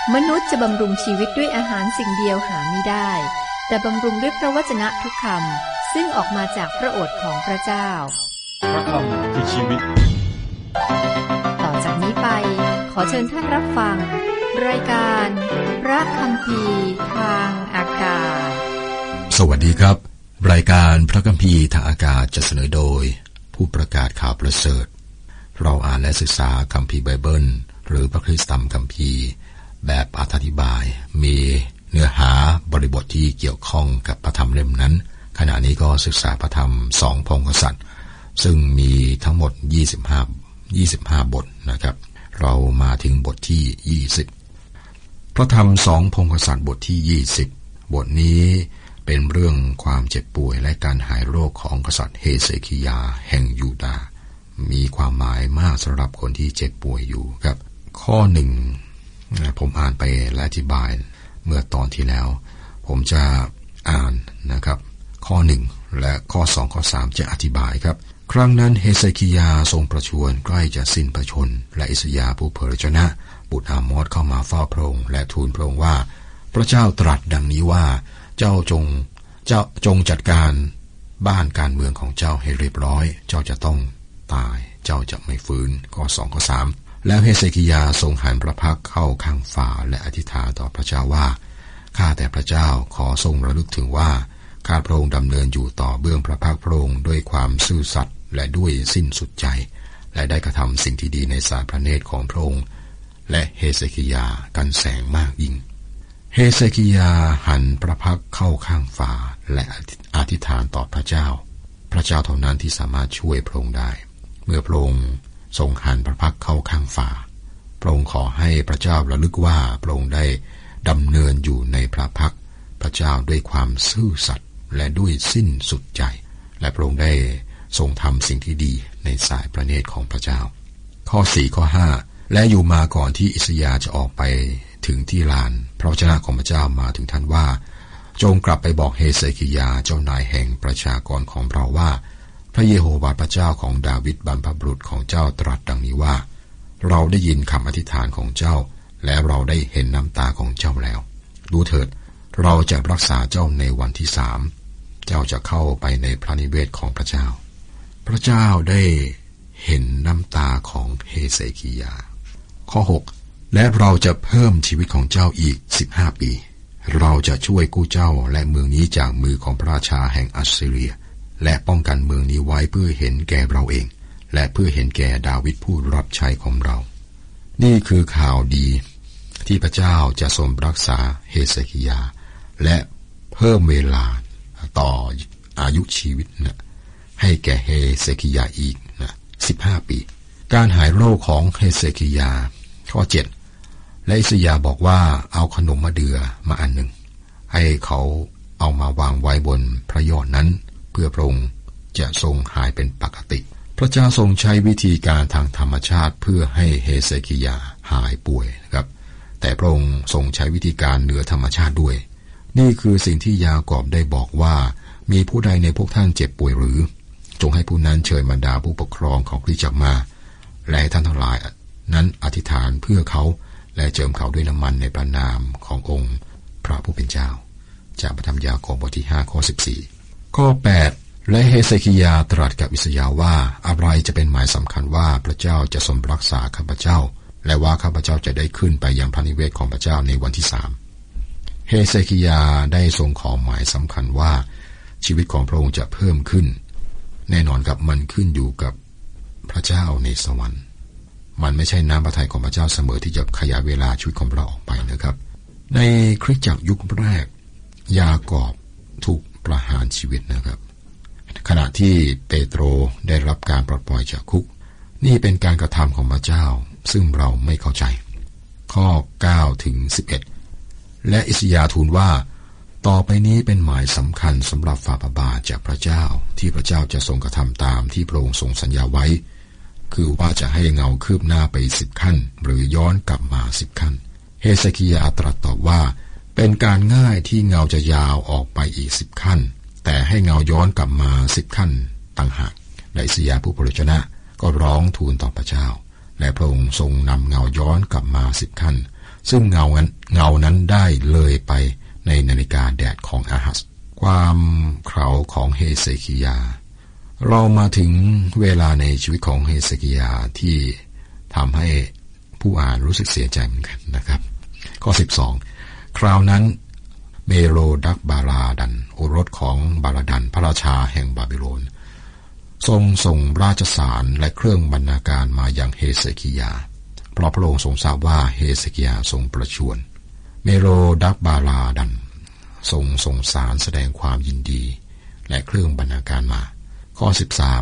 มนุษย์จะบำรุงชีวิตด้วยอาหารสิ่งเดียวหาไม่ได้แต่บำรุงด้วยพระวจนะทุกคำซึ่งออกมาจากพระโอษฐ์ของพระเจ้าพระคำคือชีวิตต่อจากนี้ไปขอเชิญท่านรับฟังรายการพระคัมภีร์ทางอากาศสวัสดีครับรายการพระคัมภีร์ทางอากาศจะเสนอโดยผู้ประกาศข่าวประเสริฐเราอ่านและศึกษาคัมภีร์ไบเบิลหรือพระคริสตธรรมคัมภีร์แบบอธิบายมีเนื้อหาบริบทที่เกี่ยวข้องกับพระธรรมเล่มนั้นขณะนี้ก็ศึกษาพระธรรม2พงศ์กษัตริย์ซึ่งมีทั้งหมด25บทนะครับเรามาถึงบทที่20พระธรรม2พงศ์กษัตริย์บทที่20บทนี้เป็นเรื่องความเจ็บป่วยและการหายโรคของกษัตริย์เฮเซคิยาแห่งยูดาห์มีความหมายมากสำหรับคนที่เจ็บป่วยอยู่ครับข้อหนึ่งผมอ่านไปและอธิบายเมื่อตอนที่แล้วผมจะอ่านนะครับข้อ1และข้อ2ข้อ3จะอธิบายครับครั้งนั้นเฮเซคิยาทรงประชวรใกล้จะสิ้นพระชนและอิสยาห์ผู้เผยพระชนะบุตรอามอสเข้ามาเฝ้าพระองค์และทูลพระองค์ว่าพระเจ้าตรัสดังนี้ว่าเจ้าจงจัดการบ้านการเมืองของเจ้าให้เรียบร้อยเจ้าจะต้องตายเจ้าจะไม่ฟื้นข้อ2ข้อ3แล้วเฮเซคิยาทรงหันพระพักเข้าข้างฝาและอธิษฐานต่อพระเจ้าว่าข้าแต่พระเจ้าขอทรงระลึกถึงว่าข้าพระองค์ดำเนินอยู่ต่อเบื้องพระพักพระองค์ด้วยความซื่อสัตย์และด้วยสิ้นสุดใจและได้กระทำสิ่งที่ดีในสายพระเนตรของพระองค์และเฮเซคิยากันแสงมากยิ่งเฮเซคิยาหันพระพักเข้าข้างฝาและอธิษฐานต่อพระเจ้าพระเจ้าเท่านั้นที่สามารถช่วยพระองค์ได้เมื่อพระองค์ทรงหันพระพักเข้าข้างฝาพระองค์ขอให้พระเจ้าระลึกว่าพระองค์ได้ดำเนินอยู่ในพระพักพระเจ้าด้วยความซื่อสัตย์และด้วยสิ้นสุดใจและพระองค์ได้ทรงทำสิ่งที่ดีในสายพระเนตรของพระเจ้าข้อ4ข้อ5และอยู่มาก่อนที่อิสยาห์จะออกไปถึงที่ลานพระวจนะของพระเจ้ามาถึงท่านว่าจงกลับไปบอกเฮเซคิยาเจ้านายแห่งประชากรของเราว่าพระเยโฮวาห์พระเจ้าของดาวิดบรรพบุรุษของเจ้าตรัสดังนี้ว่าเราได้ยินคำอธิษฐานของเจ้าและเราได้เห็นน้ำตาของเจ้าแล้วดูเถิดเราจะรักษาเจ้าในวันที่3เจ้าจะเข้าไปในพระนิเวศของพระเจ้าพระเจ้าได้เห็นน้ำตาของเฮเซคิยาข้อ6และเราจะเพิ่มชีวิตของเจ้าอีก15ปีเราจะช่วยกู้เจ้าและเมืองนี้จากมือของพระราชาแห่งอัสซีเรียและป้องกันเมืองนี้ไว้เพื่อเห็นแก่เราเองและเพื่อเห็นแก่ดาวิดผู้รับใช้ของเรานี่คือข่าวดีที่พระเจ้าจะทรงรักษาเฮเซคิยาและเพิ่มเวลาต่ออายุชีวิตให้แก่เฮเซคิยาอีก15ปีการหายโรคของเฮเซคิยาข้อ7และอิสยาห์บอกว่าเอาขนมมะเดื่อมาอันหนึ่งให้เขาเอามาวางไว้บนพระยอดนั้นเพื่อพระองค์จะทรงหายเป็นปกติพระเจ้าทรงใช้วิธีการทางธรรมชาติเพื่อให้เฮเซคิยาหายป่วยนะครับแต่พระองค์ทรงใช้วิธีการเหนือธรรมชาติด้วยนี่คือสิ่งที่ยากอบได้บอกว่ามีผู้ใดในพวกท่านเจ็บป่วยหรือจงให้ผู้นั้นเชิญบรรดาผู้ปกครองของคริสตจักรมาและให้ท่านทั้งหลายนั้นอธิษฐานเพื่อเขาและเจิมเขาด้วยน้ำมันในพระนามขององค์พระผู้เป็นเจ้าจากพระธรรมยากอบบทที่5ข้อ14ข้อ8และเฮเซคิยาตรัสกับอิสยาห์ว่าอะไรจะเป็นหมายสำคัญว่าพระเจ้าจะทรงรักษาข้าพเจ้าและว่าข้าพเจ้าจะได้ขึ้นไปยังพระนิเวศของพระเจ้าในวันที่3เฮเซคิยาได้ทรงขอหมายสำคัญว่าชีวิตของพระองค์จะเพิ่มขึ้นแน่นอนกับมันขึ้นอยู่กับพระเจ้าในสวรรค์มันไม่ใช่น้ำพระทัยของพระเจ้าเสมอที่จะขยายเวลาชีวิตของเราออกไปนะครับในคริสตจักรยุคแรกยากอบถูกประหารชีวิตนะครับขณะที่เปโตรได้รับการปลดปล่อยจากคุกนี่เป็นการกระทำของพระเจ้าซึ่งเราไม่เข้าใจข้อ9ถึง11และอิสยาห์ทูลว่าต่อไปนี้เป็นหมายสำคัญสำหรับฝ่าพระบาทจากพระเจ้าที่พระเจ้าจะทรงกระทำตามที่พระองค์ทรงสัญญาไว้คือว่าจะให้เงาคืบหน้าไป10ขั้นหรือย้อนกลับมา10ขั้นเฮเซคิยาตรัสตอบว่าเป็นการง่ายที่เงาจะยาวออกไปอีก10ขั้นแต่ให้เงาย้อนกลับมา10ขั้นต่างหากและอิสยาห์ผู้เผยพระชนะก็ร้องทูลต่อพระเจ้าและพระองค์ทรงนำเงาย้อนกลับมา10ขั้นซึ่งเงานั้นได้เลยไปในนาฬิกาแดดของอาฮัสความเขลาของเฮเซคิยาเรามาถึงเวลาในชีวิตของเฮเซคิยาที่ทำให้ผู้อ่านรู้สึกเสียใจเหมือนกันนะครับข้อ12คราวนั้นเมโรดักบาลาดันโอรสของบาลาดันพระราชาแห่งบาบิโลนทรงส่งราชสารและเครื่องบรรณาการมายังเฮเซคิยาเพราะพระองค์ทรงทราบว่าเฮเซคิยาทรงประชวรเมโรดักบาลาดันทรงส่งสารแสดงความยินดีและเครื่องบรรณาการมาข้อ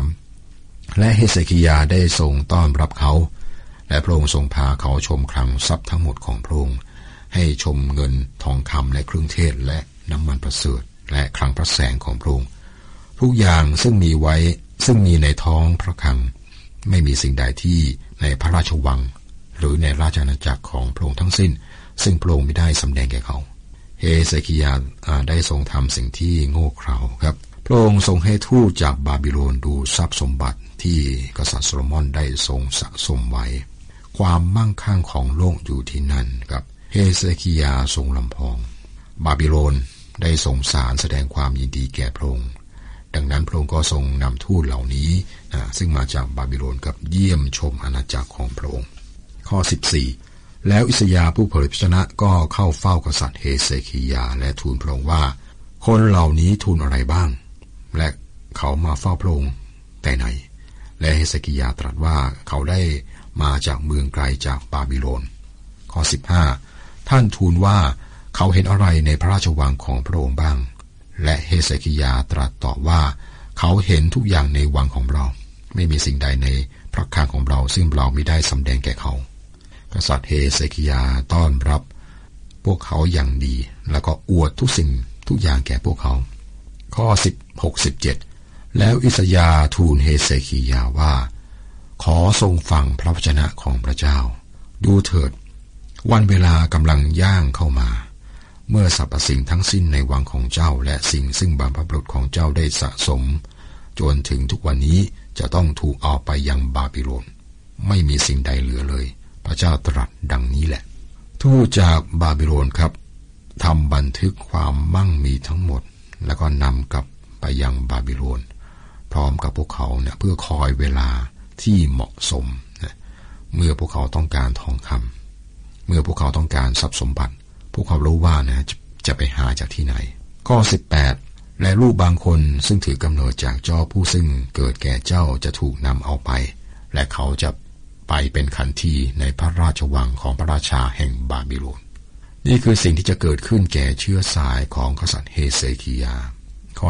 13และเฮเซคิยาได้ทรงต้อนรับเขาและพระองค์ทรงพาเขาชมคลังทรัพย์ทั้งหมดของพระองค์ให้ชมเงินทองคำและเครื่องเทศและน้ำมันประเสริฐและคลังพระแสงของพระองค์ทุกอย่างซึ่งมีในท้องพระคลังไม่มีสิ่งใดที่ในพระราชวังหรือในราชอาณาจักรของพระองค์ทั้งสิ้นซึ่งพระองค์ไม่ได้สำแดงแก่เขาเฮเซคิยาได้ทรงทำสิ่งที่โง่เขลาครับพระองค์ทรงให้ทูตจากบาบิโลนดูทรัพย์สมบัติที่กษัตริย์โซโลมอนได้ทรงสะสมไว้ความมั่งคั่งของโลกอยู่ที่นั่นครับเฮเซคิยาทรงลำพองบาบิโลนได้ส่งสารแสดงความยินดีแก่พระองค์ดังนั้นพระองค์ก็ทรงนำทูตเหล่านี้ซึ่งมาจากบาบิโลนกับเยี่ยมชมอาณาจักรของพระองค์ข้อ14แล้วอิสยาห์ผู้เผยพระชนะก็เข้าเฝ้ากษัตริย์เฮเซคิยาและทูลพระองค์ว่าคนเหล่านี้ทูลอะไรบ้างและเขามาเฝ้าพระองค์แต่ไหนและเฮเซคิยาตรัสว่าเขาได้มาจากเมืองไกลจากบาบิโลนข้อ15ท่านทูลว่าเขาเห็นอะไรในพระราชวังของพระองค์บ้างและเฮเซคิยาตรัสตอบว่าเขาเห็นทุกอย่างในวังของเราไม่มีสิ่งใดในพระคลังของเราซึ่งเราไม่ได้สำแดงแก่เขากษัตริย์เฮเซคิยาต้อนรับพวกเขาอย่างดีแล้วก็อวดทุกสิ่งทุกอย่างแก่พวกเขาข้อ16-17แล้วอิสยาห์ทูลเฮเซคิยาว่าขอทรงฟังพระวจนะของพระเจ้าดูเถิดวันเวลากำลังย่างเข้ามาเมื่อสรรพสิ่งทั้งสิ้นในวังของเจ้าและสิ่งซึ่งบรรพบุรุษของเจ้าได้สะสมจนถึงทุกวันนี้จะต้องถูกเอาไปยังบาบิโลนไม่มีสิ่งใดเหลือเลยพระเจ้าตรัสดังนี้แหละทูตจากบาบิโลนครับทำบันทึกความมั่งมีทั้งหมดแล้วก็นำกลับไปยังบาบิโลนพร้อมกับพวกเขาเนี่ยเพื่อคอยเวลาที่เหมาะสมเมื่อพวกเขาต้องการทองคำเมื่อพวกเขาต้องการทรัพย์สมบัติพวกเขารู้ว่านะจะไปหาจากที่ไหนข้อ18และลูกบางคนซึ่งถือกำเนิดจากเจ้าผู้ซึ่งเกิดแก่เจ้าจะถูกนำเอาไปและเขาจะไปเป็นขันทีในพระราชวังของพระราชาแห่งบาบิโลนนี่คือสิ่งที่จะเกิดขึ้นแก่เชื้อสายของกษัตริย์เฮเซคิยาข้อ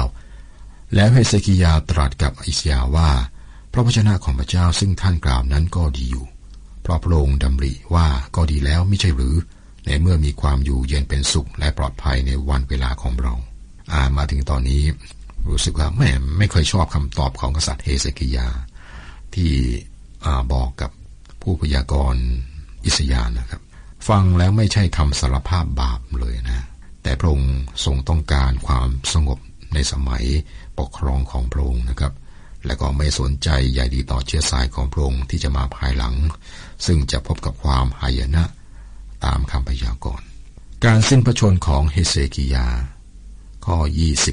19แล้วเฮเซคิยาตรัสกับอิสยาห์ว่าพระวจนะของพระเจ้าซึ่งท่านกล่าวนั้นก็ดีอยู่เพราะพระองค์ดำริว่าก็ดีแล้วไม่ใช่หรือในเมื่อมีความอยู่เย็นเป็นสุขและปลอดภัยในวันเวลาของเรามาถึงตอนนี้รู้สึกว่าไม่เคยชอบคำตอบของกษัตริย์เฮเซคิยาที่บอกกับผู้พยากรณ์อิสยาห์นะครับฟังแล้วไม่ใช่คำสารภาพบาปเลยนะแต่พระองค์ทรงต้องการความสงบในสมัยปกครองของพระองค์นะครับและก็ไม่สนใจใยดีต่อเชื้อสายของพระองค์ที่จะมาภายหลังซึ่งจะพบกับความหายนะตามคำพยากรณ์การสิ้นพระชนของเฮเซคิยาข้อ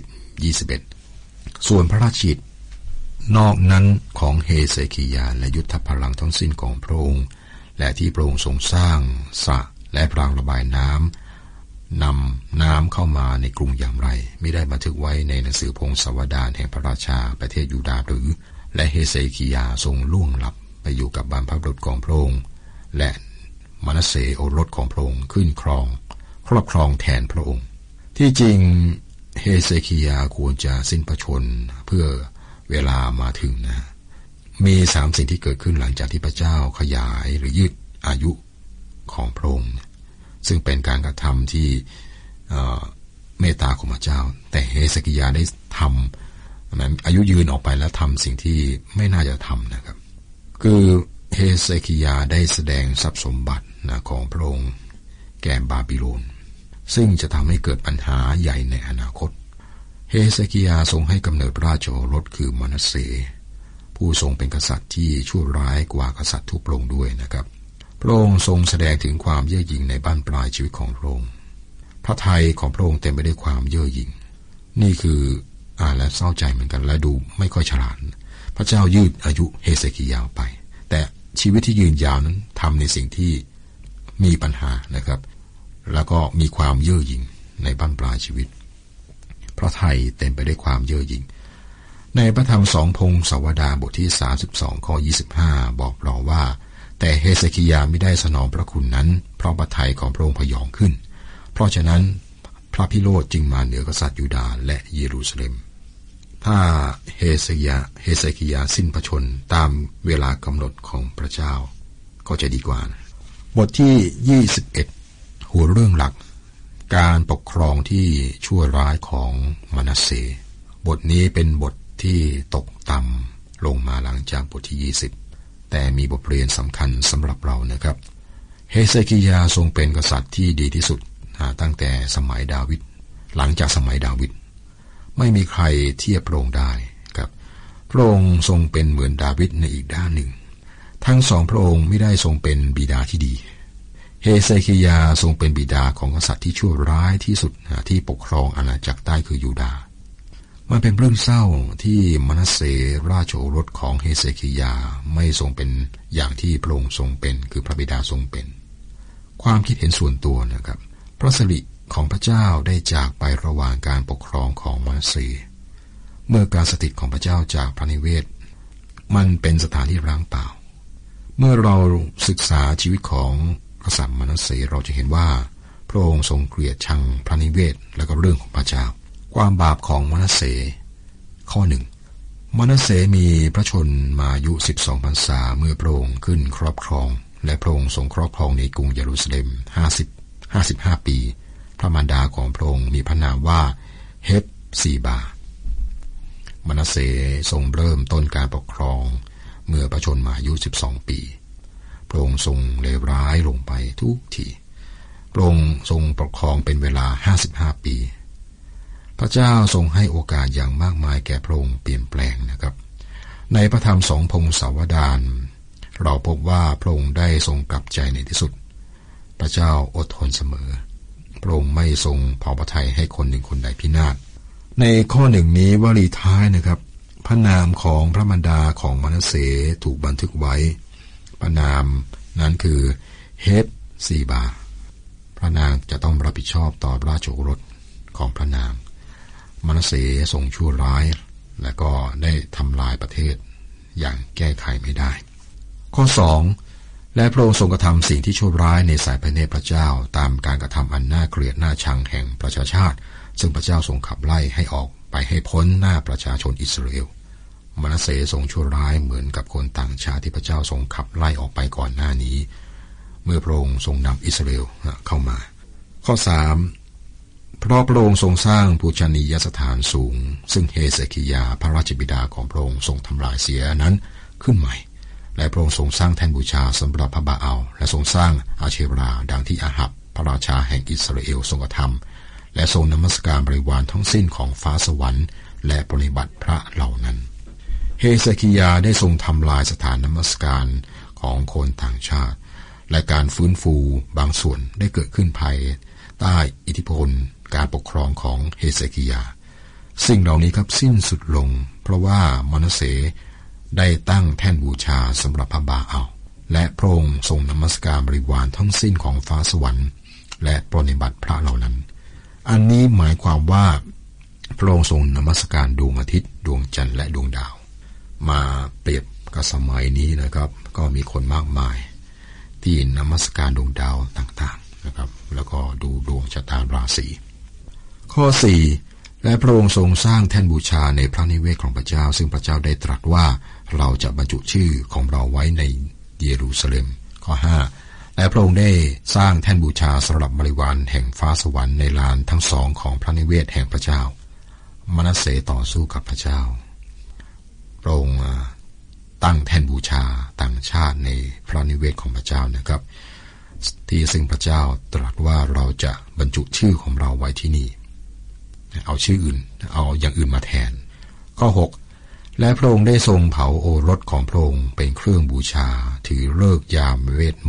20-21ส่วนพระราชิตนอกนั้นของเฮเซคิยาและยุทธพลังทั้งสิ้นของพระองค์และที่พระองค์ทรงสร้างสระและรางระบายน้ำนำน้ำเข้ามาในกรุงอย่างไรไม่ได้บันทึกไว้ในหนังสือพงศาวดารแห่งพระราชาประเทศยูดาห์หรือและเฮเซคิยาทรงล่วงลับไปอยู่กับบรรพบุรุษของพระองค์และมนัสเสโอรสของพระองค์ขึ้นครอบครองแทนพระองค์ที่จริงเฮเซคิยาควรจะสิ้นพระชนเพื่อเวลามาถึงนะมี3สิ่งที่เกิดขึ้นหลังจากที่พระเจ้าขยายหรือยืดอายุของพระองค์ซึ่งเป็นการกระทำที่เมตตาของพระเจ้าแต่เฮเซคิยาได้ทำอายุยืนออกไปแล้วทำสิ่งที่ไม่น่าจะทำนะครับคือเฮเซคิยาได้แสดงทรัพย์สมบัติของพระองค์แก่บาบิโลนซึ่งจะทำให้เกิดปัญหาใหญ่ในอนาคตเฮเซคิยาทรงให้กำเนิดราชโอรสคือมนัสเสผู้ทรงเป็นกษัตริย์ที่ชั่วร้ายกว่ากษัตริย์ทุกพระองค์ด้วยนะครับพพระองค์ทรงแสดงถึงความเย่อหยิ่งในบั้นปลายชีวิตของพระองค์พระทัยของพระองค์เต็มไปด้วยความเย่อหยิ่งนี่คืออ่านและเศร้าใจเหมือนกันและดูไม่ค่อยฉลาดพระเจ้ายืดอายุเฮเซคิยาไปแต่ชีวิตที่ยืนยาวนั้นทำในสิ่งที่มีปัญหานะครับแล้วก็มีความเย่อหยิ่งในบั้นปลายชีวิตพระทัยเต็มไปด้วยความเย่อหยิ่งในพระธรรม2 พงศาวดารบทที่32ข้อ25บอกเราว่าแต่เฮเซคิยาไม่ได้สนองพระคุณนั้นเพราะพระทัยของพระองค์พยองขึ้นเพราะฉะนั้นพระพิโรธจึงมาเหนือกษัตริย์ยูดาห์และเยรูซาเล็มถ้าเฮเซคิยาสิ้นพระชนตามเวลากำหนดของพระเจ้าก็จะดีกว่าบทที่21หัวเรื่องหลักการปกครองที่ชั่วร้ายของมนัสเสบทนี้เป็นบทที่ตกต่ำลงมาหลังจากบทที่20แต่มีบทเรียนสำคัญสำหรับเรานะครับเฮเซคิยาทรงเป็นกษัตริย์ที่ดีที่สุดตั้งแต่สมัยดาวิดหลังจากสมัยดาวิดไม่มีใครเทียบพระองค์ได้ครับพระองค์ทรงเป็นเหมือนดาวิดในอีกด้านหนึ่งทั้งสองพระองค์ไม่ได้ทรงเป็นบิดาที่ดีเฮเซคิยาทรงเป็นบิดาของกษัตริย์ที่ชั่วร้ายที่สุดที่ปกครองอาณาจักรใต้คือยูดาห์มันเป็นเรื่องเศร้าที่มนัสเสราชโอรสของเฮเซคิยาไม่ทรงเป็นอย่างที่พระองค์ทรงเป็นคือพระบิดาทรงเป็นความคิดเห็นส่วนตัวนะครับพระสิริของพระเจ้าได้จากไประหว่างการปกครองของมนัสเสเมื่อการสถิตของพระเจ้าจากพระนิเวศมันเป็นสถานที่ร้างเปล่าเมื่อเราศึกษาชีวิตของกษัตริย์มนัสเสเราจะเห็นว่าพระองค์ทรงเกลียดชังพระนิเวศและก็เรื่องของพระเจ้าความบาปของมนัสเสข้อ1มนัสเสมีพระชนมายุ12 พรรษาเมื่อพระองค์ขึ้นครอบครองและพระองค์ทรงครอบครองในกรุงเยรูซาเล็ม55 ปีพระมารดาของพระองค์มีพระนามว่าเฮปซีบามนัสเสทรงเริ่มต้นการปกครองเมื่อพระชนมายุ12 ปีพระองค์ทรงเลวร้ายลงไปทุกทีพระองค์ทรงปกครองเป็นเวลา55 ปีพระเจ้าทรงให้โอกาสอย่างมากมายแก่พระองค์เปลี่ยนแปลงนะครับในพระธรรม2 พงศาวดารเราพบว่าพระองค์ได้ทรงกลับใจในที่สุดพระเจ้าอดทนเสมอพระองค์ไม่ทรงพอพระทัยให้คนหนึ่งคนใดพินาศในข้อ1นี้วลีท้ายนะครับพระนามของพระมารดาของมนัสเสถูกบันทึกไว้พระนามนั้นคือเฮปซีบาพระนางจะต้องรับผิดชอบต่อราชโอรสของพระนางมนัสเสทรงชั่วร้ายและก็ได้ทำลายประเทศอย่างแก้ไขไม่ได้ข้อ2และพระองค์ทรงกระทำสิ่งที่ชั่วร้ายในสายพระเนตรพระเจ้าตามการกระทำอันน่าเกลียดน่าชังแห่งประชาชาติซึ่งพระเจ้าทรงขับไล่ให้ออกไปให้พ้นหน้าประชาชนอิสราเอลมนัสเสทรงชั่วร้ายเหมือนกับคนต่างชาติที่พระเจ้าทรงขับไล่ออกไปก่อนหน้านี้เมื่อพระองค์ทรงนำอิสราเอลเข้ามาข้อ3เพราะพระองค์ทรงสร้างปูชนียสถานสูงซึ่งเฮเซคิยาพระราชบิดาของพระองค์ทรงทำลายเสียนั้นขึ้นใหม่และพระองค์ทรงสร้างแท่นบูชาสำหรับพระบาอัลและทรงสร้างอาเชราดังที่อาหับพระราชาแห่งอิสราเอลทรงกระทำและทรงนมัสการบริวารทั้งสิ้นของฟ้าสวรรค์และปฏิบัติพระเหล่านั้นเฮเซคิยาได้ทรงทำลายสถานนมัสการของคนต่างชาติและการฟื้นฟูบางส่วนได้เกิดขึ้นภายใต้อิทธิพลการปกครองของเฮเซคิยาสิ่งเหล่านี้ครับสิ้นสุดลงเพราะว่ามนัสเสได้ตั้งแท่นบูชาสำหรับพระบาอัลและพระองค์ทรงนมัสการบริวารทั้งสิ้นของฟ้าสวรรค์และปฏิบัติพระเหล่านั้นอันนี้หมายความว่าพระองค์ทรงนมัสการดวงอาทิตย์ดวงจันทร์และดวงดาวมาเปรียบกับสมัยนี้นะครับก็มีคนมากมายที่นมัสการดวงดาวต่างๆนะครับแล้วก็ดูดวงชะตาราศีข้อ4และพระองค์ทรงสร้างแท่นบูชาในพระนิเวศของพระเจ้าซึ่งพระเจ้าได้ตรัสว่าเราจะบรรจุชื่อของเราไว้ในเยรูซาเล็มข้อ5และพระองค์ได้สร้างแท่นบูชาสำหรับบริวารแห่งฟ้าสวรรค์ในลานทั้งสองของพระนิเวศแห่งพระเจ้ามนัสเสต่อสู้กับพระเจ้าพระองค์ตั้งแท่นบูชาต่างชาติในพระนิเวศของพระเจ้านะครับที่ซึ่งพระเจ้าตรัสว่าเราจะบรรจุชื่อของเราไว้ที่นี่เอาชื่ออื่นเอาอย่างอื่นมาแทนข้อ6และพระองค์ได้ทรงเผาโอรสของพระองค์เป็นเครื่องบูชาถือฤกษ์ยามเวทมนต์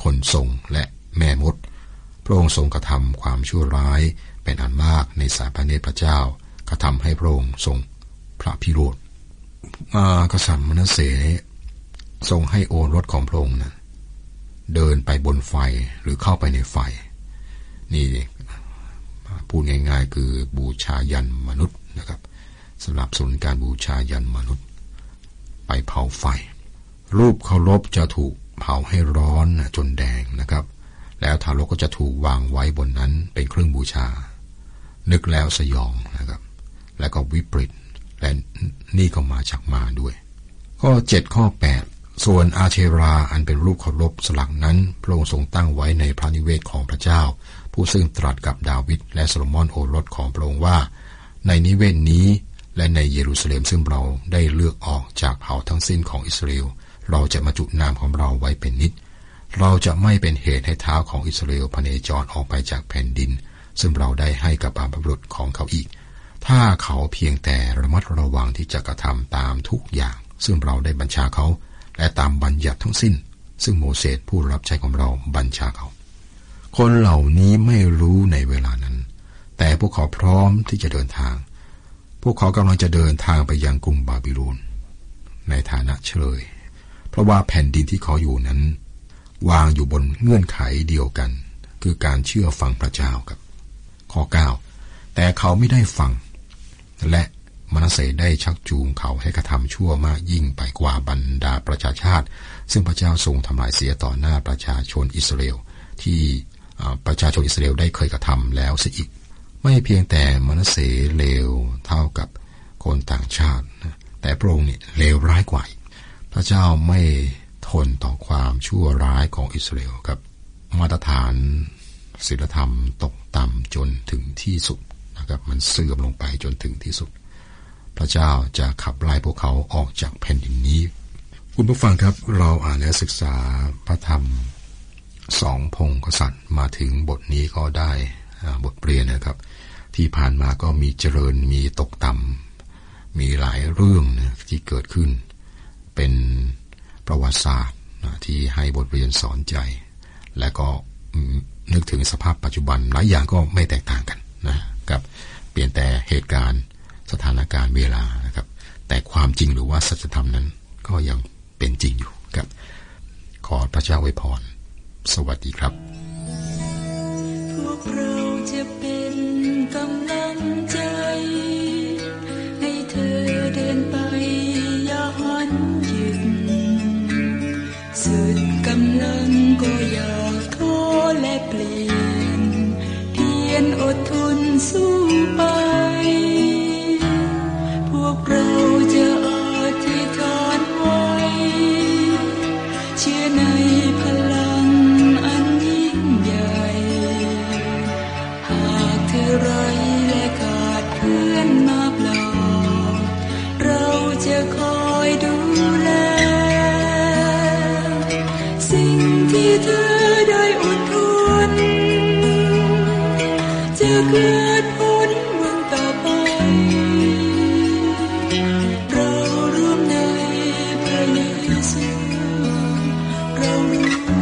คนทรงและแม่มดพระองค์ทรงกระทำความชั่วร้ายเป็นอันมากในสายพระเนตรพระเจ้ากระทำให้พระองค์ทรงพระพิโรธกษัตริย์มนัสเสทรงให้โอรสของพระองค์นะเดินไปบนไฟหรือเข้าไปในไฟนี่พูดง่ายๆคือบูชายันมนุษย์นะครับสำหรับสนุนการบูชายันมนุษย์ไปเผาไฟรูปเคารพจะถูกเผาให้ร้อนจนแดงนะครับแล้วทารกก็จะถูกวางไว้บนนั้นเป็นเครื่องบูชานึกแล้วสยองนะครับแล้วก็วิปริตและนี่ก็มาจากมารด้วยข้อ7ข้อ8ส่วนอาเชราอันเป็นรูปเคารพสลักนั้นพระองค์ทรงตั้งไว้ในพระนิเวศของพระเจ้าผู้ซึ่งตรัสกับดาวิดและโซโลมอนโอรสของพระองค์ว่าในนิเวศนี้และในเยรูซาเล็มซึ่งเราได้เลือกออกจากเผ่าทั้งสิ้นของอิสราเอลเราจะมาจุนามของเราไว้เป็นนิจเราจะไม่เป็นเหตุให้เท้าของอิสราเอลพเนจรออกไปจากแผ่นดินซึ่งเราได้ให้กับบรรพบุรุษของเขาอีกถ้าเขาเพียงแต่ระมัดระวังที่จะกระทำตามทุกอย่างซึ่งเราได้บัญชาเขาและตามบัญญัติทั้งสิ้นซึ่งโมเสสผู้รับใช้ของเราบัญชาเขาคนเหล่านี้ไม่รู้ในเวลานั้นแต่พวกเขาพร้อมที่จะเดินทางพวกเขากำลังจะเดินทางไปยังกรุงบาบิโลนในฐานะเฉลยเพราะว่าแผ่นดินที่เขาอยู่นั้นวางอยู่บนเงื่อนไขเดียวกันคือการเชื่อฟังพระเจ้าครับข้อ9แต่เขาไม่ได้ฟังและมนัสเสได้ชักจูงเขาให้กระทำชั่วมากยิ่งไปกว่าบรรดาประชาชาติซึ่งพระเจ้าทรงทำลายเสียต่อหน้าประชาชนอิสราเอลที่ประชาชนอิสราเอลได้เคยกระทำแล้วเสียอีกไม่เพียงแต่มนัสเสเลวเท่ากับคนต่างชาติแต่พระองค์นี่เลวร้ายกว่าพระเจ้าไม่ทนต่อความชั่วร้ายของอิสราเอลครับมาตรฐานศีลธรรมตกต่ำจนถึงที่สุดนะครับมันเสื่อมลงไปจนถึงที่สุดพระเจ้าจะขับไล่พวกเขาออกจากแผ่นดินนี้คุณผู้ฟังครับเราอ่านและศึกษาพระธรรม2 พงศ์กษัตริย์มาถึงบทนี้ก็ได้บทเรียนนะครับที่ผ่านมาก็มีเจริญมีตกต่ำมีหลายเรื่องที่เกิดขึ้นเป็นประวัติศาสตร์ที่ให้บทเรียนสอนใจและก็นึกถึงสภาพปัจจุบันหลายอย่างก็ไม่แตกต่างกันนะครับเปลี่ยนแต่เหตุการณ์สถานการณ์เวลานะครับแต่ความจริงหรือว่าสัจธรรมนั้นก็ยังเป็นจริงอยู่ครับขอพระเจ้าอวยพรสวัสดีครับพวกเราจะเป็นกำลังใจให้เธอเดินไปอย่าหันหยุดสุดกำลังก็อย่าท้อและเปลี่ยนเพียรอดทนสู้ไปพวกเราจะอธิษฐานไว้เชื่อในพลังอันยิ่งใหญ่หากเธอไร้และขาดเพื่อนมาปลอบเราจะคอยดูแลสิ่งที่เธอได้อดทนจะเกิดผลวันต่อไปเราร่วมในพระเยซูเรารู้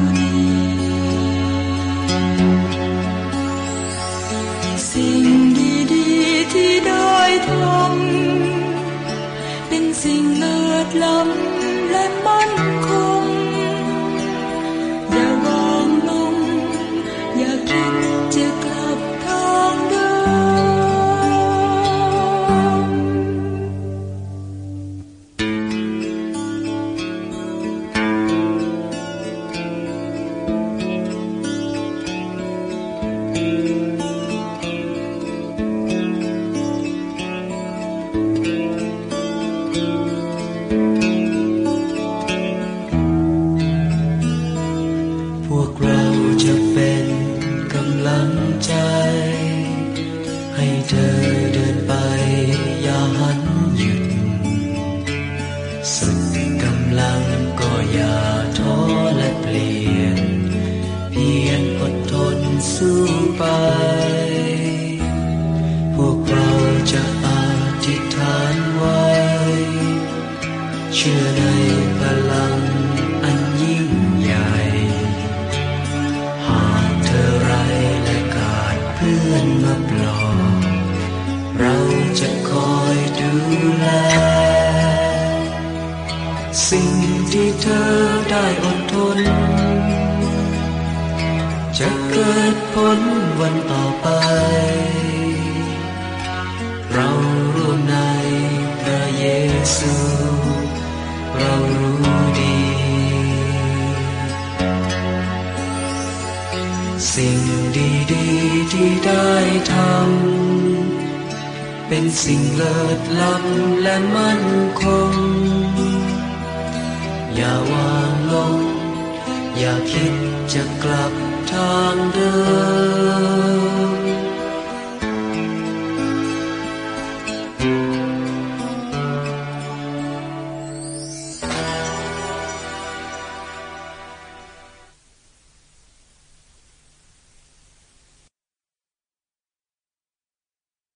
เธอได้อดทนจะเกิดผลวันต่อไปเราร่วมในพระเยซูเรารู้ดีสิ่งดีๆที่ได้ทำเป็นสิ่งเลิศล้ำและมั่นคงอย่าวางลงอย่าคิดจะกลับทางเดิม